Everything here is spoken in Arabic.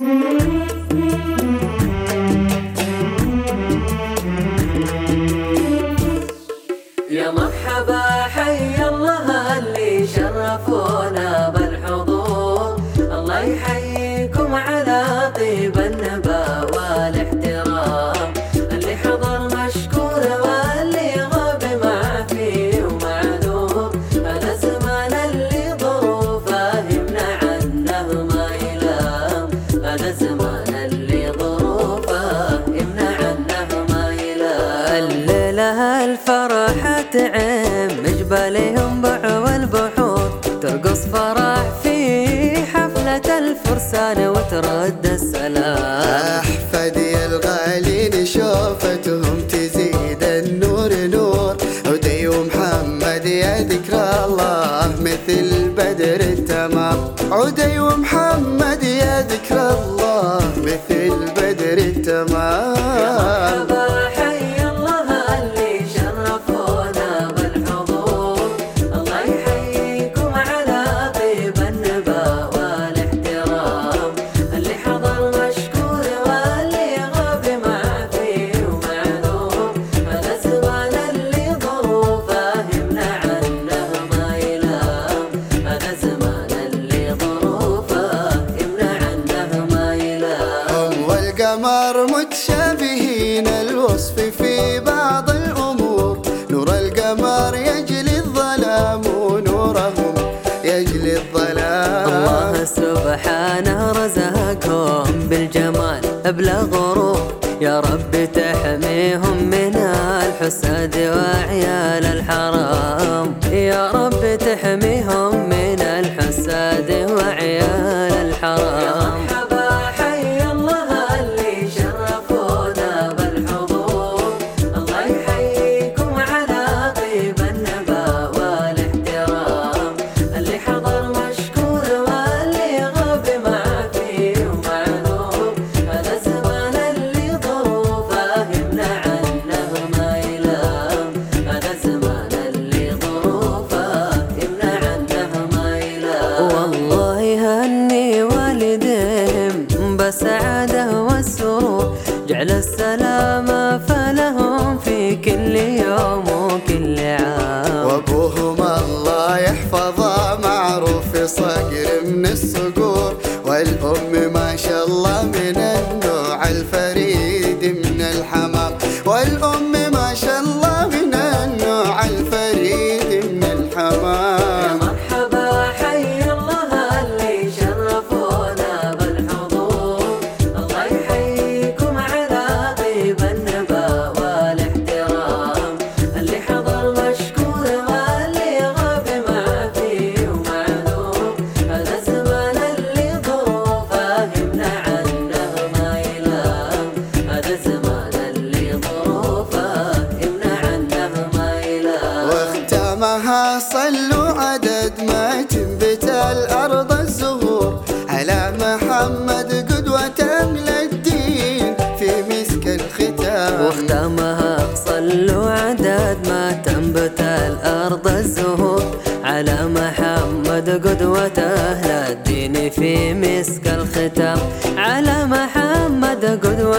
يا مرحبا حي الله اللي شرفونا بالحضور، الله يحييكم على طيب النبا والاحترام، اللي حضر مشكور واللي غاب ما فيه ومعذور، هذا زمان اللي ظروفه يمنع عنه ما يلام، هذا زمان اللي ظروفه يمنع عنه ما يلام. الليلة الفرح تعم جبالهم بع والبحور، ترقص فرح في حفلة الفرسان وترد السلام. أحفادي الغالين شوفتهم تزيد النور نور، عدي ومحمد يا ذكر الله مثل بدر التمام، عدي ومحمد يا ذكر الله مثل بدر التمام. القمر متشابهين الوصف في بعض الأمور، نور القمر يجلي الظلام ونورهم يجلي الظلام. الله سبحانه رزقهم بالجمال بلا غرور، يا رب تحميهم من الحساد وعيال الحرام، يا رب تحميهم من الحساد وعيال الحرام. بالسعادة والسرور جعل السلامة فلهم في كل يوم وكل عام، وابوهم الله يحفظه معروف في صقر من الصقور، والأم ما شاء الله من النوع الفريد من الحمام، والأم ما شاء الله من النوع الفريد من الحمام. صلوا عدد ما تنبت الأرض الزهور، على محمد قدوة للدين في مسك الختام. واختامها صلوا عدد ما تنبت الأرض الزهور، على محمد قدوة للدين في مسك الختام، على محمد قدوة